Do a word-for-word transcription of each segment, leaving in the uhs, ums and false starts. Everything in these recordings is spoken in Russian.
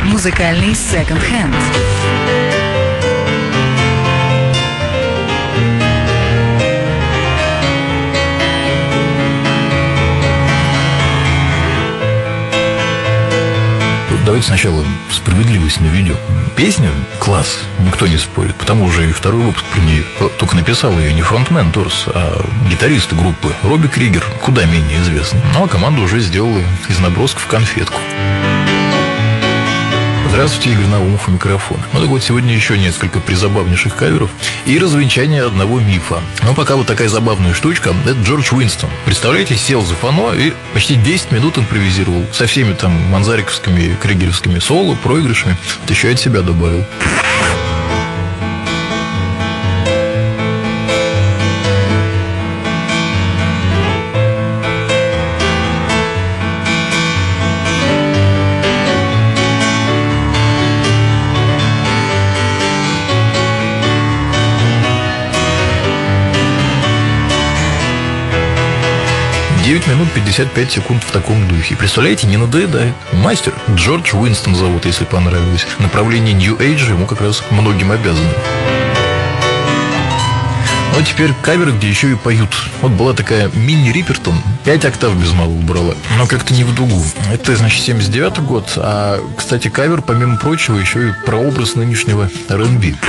Музыкальный секонд-хенд. Давайте сначала справедливость наведем. Песня – класс, никто не спорит. Потому уже и второй выпуск про нее. Только написал ее не фронтмен Дорс, а гитарист группы Робби Кригер, куда менее известный. Ну, а команда уже сделала из набросков конфетку. Здравствуйте, Игорь Наумов у микрофона. Ну так вот, сегодня еще несколько призабавнейших каверов и развенчание одного мифа. Но пока вот такая забавная штучка. Это Джордж Уинстон. Представляете, сел за фано и почти десять минут импровизировал. Со всеми там манзариковскими, кригеровскими соло, проигрышами. Вот еще от себя добавил. девять минут пятьдесят пять секунд в таком духе. Представляете, не надоедает. Мастер. Джордж Уинстон зовут, если понравилось. Направление New Age ему как раз многим обязаны. Ну а теперь каверы, где еще и поют. Вот была такая Минни Рипертон. Пять октав без малого брала. Но как-то не в дугу. Это, значит, семьдесят девятый год. А, кстати, кавер, помимо прочего, еще и про образ нынешнего ар энд би.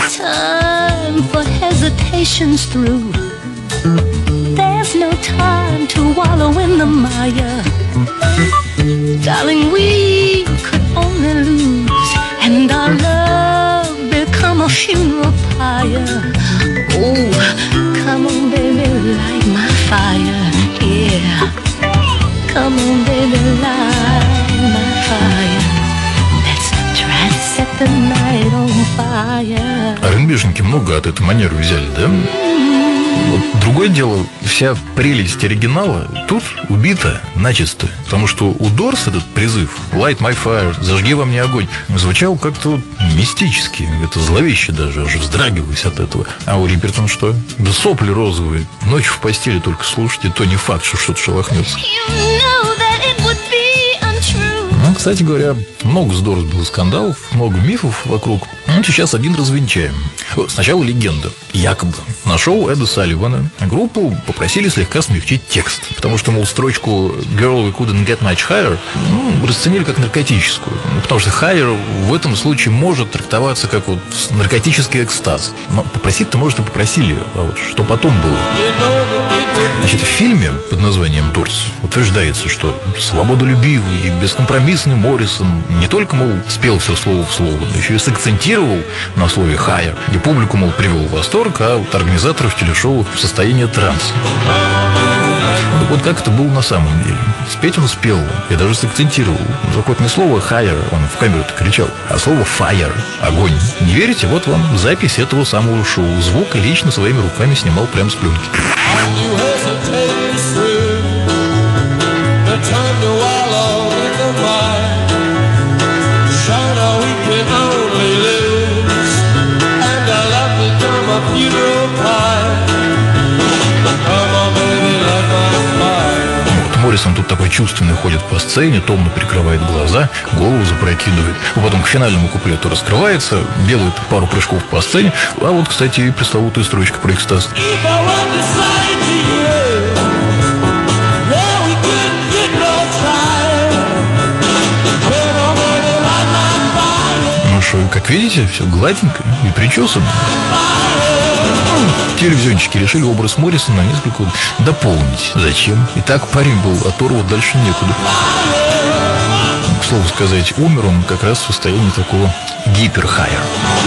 There's no time to wallow in the mire. Darling, we could only lose, and our love become a funeral pyre. Oh, come on, baby, light my fire. Yeah, come on, baby, light my fire. Let's try to set the night on fire. ар энд би-шники много от этой манеры взяли, да? Вот другое дело, вся прелесть оригинала тут убита начисто. Потому что у Дорс этот призыв «Light my fire», «Зажги во мне огонь» звучал как-то мистически, это зловеще даже, аж вздрагиваясь от этого. А у Рипертон что? Да сопли розовые. Ночью в постели только слушать, и то не факт, что что-то шелохнется. Ну, кстати говоря, много с Дорс было скандалов, много мифов вокруг. Ну, сейчас один развенчаем. Сначала легенда. Якобы на шоу Эда Салливана группу попросили слегка смягчить текст. Потому что, мол, строчку «Girl, we couldn't get much higher» ну, расценили как наркотическую. Ну, потому что «higher» в этом случае может трактоваться как вот наркотический экстаз. Но попросить-то, может, и попросили. А вот что потом было? Значит, в фильме под названием «Дорс» утверждается, что свободолюбивый и бескомпромиссный Моррисон не только, мол, спел все слово в слово, но еще и сакцентировал на слове «higher». И публику, мол, привел в восторг, а вот организаторов телешоу в состоянии транса. Ну, вот как это было на самом деле. Спеть он спел и даже сакцентировал. Но хоть не слово «higher» он в камеру-то кричал, а слово «fire» — огонь. Не верите? Вот вам запись этого самого шоу. Звук лично своими руками снимал прямо с пленки. Моррисон тут такой чувственный ходит по сцене, томно прикрывает глаза, голову запрокидывает. Потом к финальному куплету раскрывается, делает пару прыжков по сцене. А вот, кстати, и пресловутая строчка про экстаз. Ну что, как видите, все гладенько и причесано. Телевизионщики решили образ Моррисона несколько дополнить. Зачем? И так парень был оторван, дальше некуда. К слову сказать, умер он как раз в состоянии такого гиперхайер.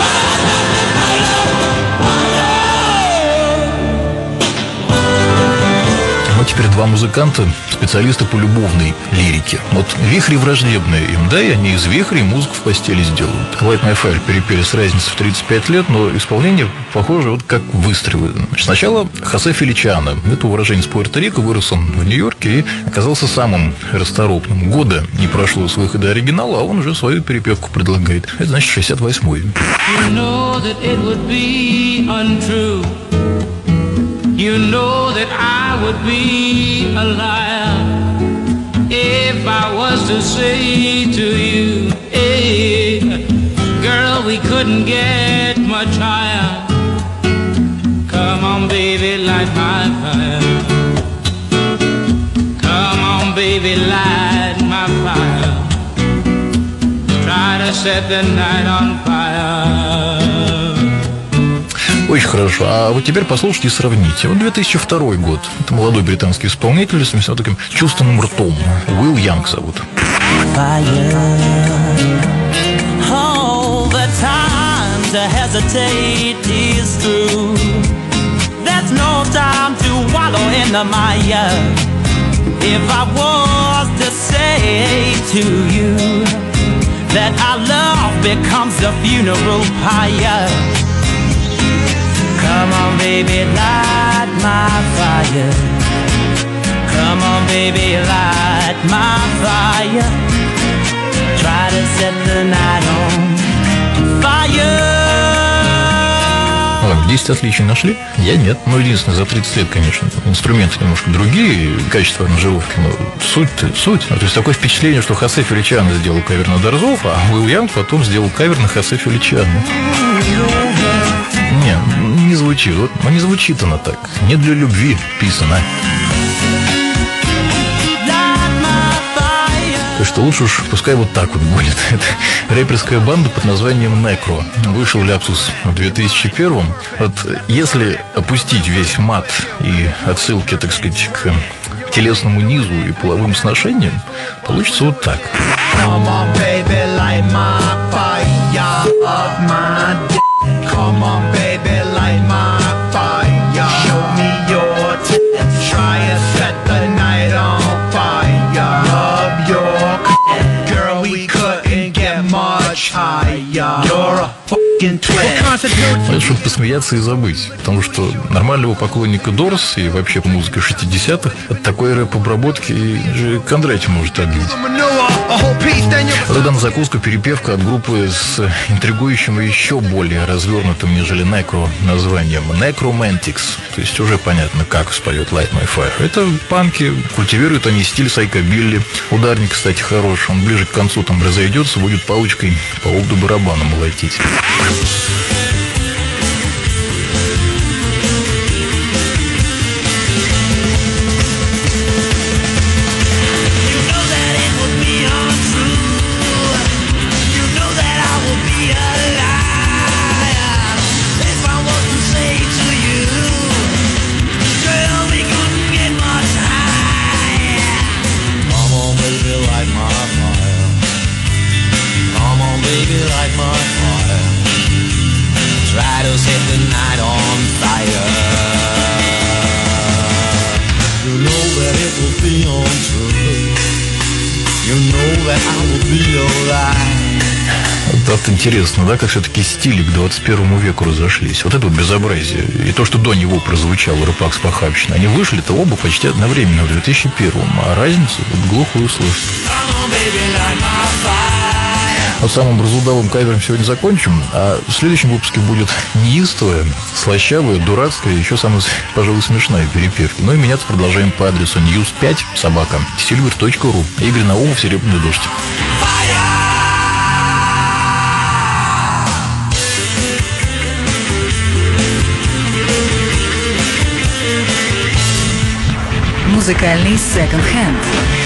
Ну, теперь два музыканта, специалисты по любовной лирике. Вот вихри враждебные им, да, и они из вихрей музыку в постели сделают. Light My Fire перепели с разницей в тридцать пять лет, но исполнение похоже вот как выстрелы. Значит, сначала Хосе Феличиано, это уроженец Пуэрто-Рико, вырос он в Нью-Йорке и оказался самым расторопным. Года не прошло с выхода оригинала, а он уже свою перепевку предлагает. Это значит шестьдесят восьмой. You know that it would be untrue. You know that I would be a liar if I was to say to you, hey. couldn't get much higher. Come on, baby, light my fire. Come on, baby, light my fire. Try to set the night on fire. Очень хорошо. А вот теперь послушайте и сравните. Вот две тысячи второй год. Это молодой британский исполнитель с вот таким чувственным ртом. Уилл Янг зовут. All the time to hesitate is through. There's no time to wallow in the mire. If I was to say to you that our love becomes a funeral pyre. Come on, baby, light my fire. Come on, baby, light my fire. Try to set the night on fire. десять отличий нашли? Я нет. Ну, единственное, за тридцать лет, конечно, инструменты немножко другие, качество аранжировки, но суть-то суть. То есть такое впечатление, что Хосе Феличиано сделал кавер на Дорзов, а Уилл Янг потом сделал кавер на Хосе Феличиано. Не, не звучит. Вот, ну, не звучит она так. Не для любви писано. Так что лучше уж пускай вот так вот будет. Это рэперская банда под названием Некро. Вышел Ляпсус в две тысячи первом. Вот если опустить весь мат и отсылки, так сказать, к телесному низу и половым сношениям, получится вот так. Это чтобы посмеяться и забыть. Потому что нормального поклонника Дорс и вообще музыка шестидесятых от такой рэп-обработки же Кондратий может отбить. Тогда на закуску перепевка от группы с интригующим и еще более развернутым, нежели Necro, названием Necromantics. То есть уже понятно, как споет Light My Fire. Это панки, культивируют они стиль сайкобилли. Ударник, кстати, хороший. Он ближе к концу там разойдется, будет палочкой по обду барабану молотить. Вот интересно, да, как все-таки стили к двадцать первому веку разошлись. Вот это вот безобразие. И то, что до него прозвучало рэпак с похабщиной, они вышли-то оба почти одновременно в две тысячи первом. А разницу вот глухую слышно. Вот самым разудалым кавером сегодня закончим. А в следующем выпуске будет неистовая, слащавая, дурацкая, еще самая, пожалуй, смешная перепевка. Ну и меняться продолжаем по адресу ньюс пять собака сильвер точка ру. Игорь Наумов, Серебряный дождь. Музыкальный секонд-хенд.